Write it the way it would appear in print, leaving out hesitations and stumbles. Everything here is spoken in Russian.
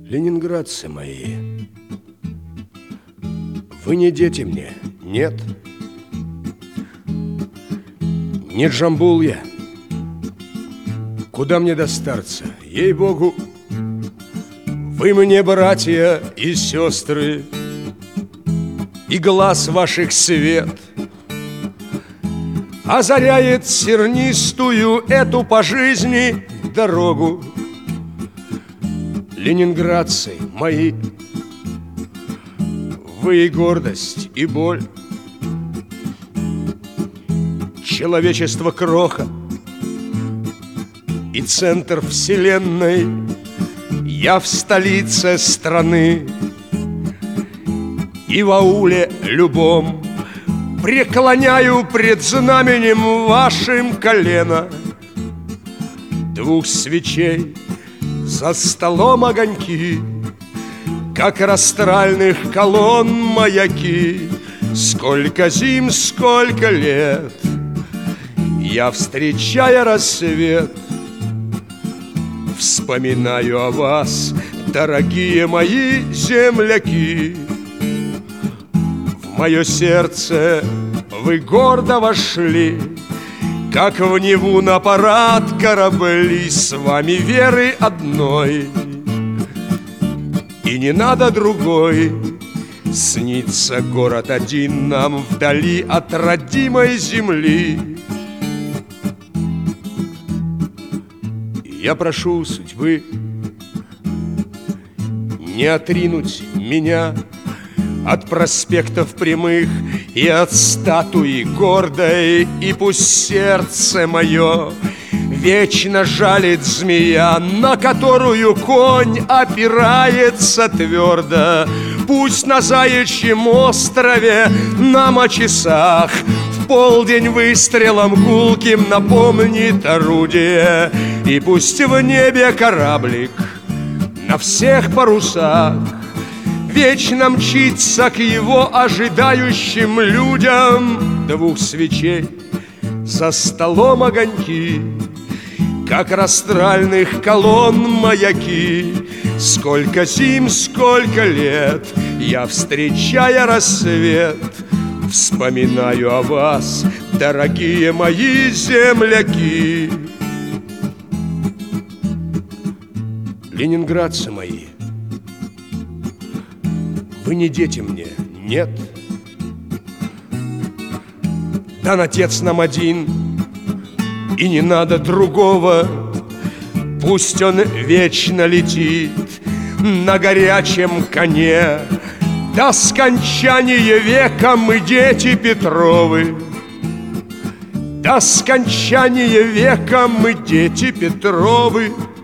Ленинградцы мои, вы не дети мне, нет. Не Джамбул я, куда мне до старца, ей-богу. Вы мне братья и сестры, и глаз ваших свет озаряет сернистую эту по жизни дорогу. Ленинградцы мои, вы и гордость, и боль, человечество кроха и центр вселенной. Я в столице страны и в ауле любом преклоняю пред знаменем вашим колено. Двух свечей за столом огоньки, как растральных колонн маяки. Сколько зим, сколько лет я, встречая рассвет, вспоминаю о вас, дорогие мои земляки. В мое сердце вы гордо вошли, как в Неву на парад корабли. С вами веры одной, и не надо другой. Снится город один нам вдали от родимой земли. Я прошу судьбы не отринуть меня от проспектов прямых и от статуи гордой. И пусть сердце мое вечно жалит змея, на которую конь опирается твердо. Пусть на Заячьем острове нам о часах в полдень выстрелом гулким напомнит орудие. И пусть в небе кораблик на всех парусах вечно мчится к его ожидающим людям. Двух свечей за столом огоньки, как растральных колонн маяки. Сколько зим, сколько лет я, встречая рассвет, вспоминаю о вас, дорогие мои земляки. Ленинградцы мои, вы не дети мне, нет. Дан отец нам один, и не надо другого. Пусть он вечно летит на горячем коне до скончания века. Мы дети Петровы, до скончания века мы дети Петровы.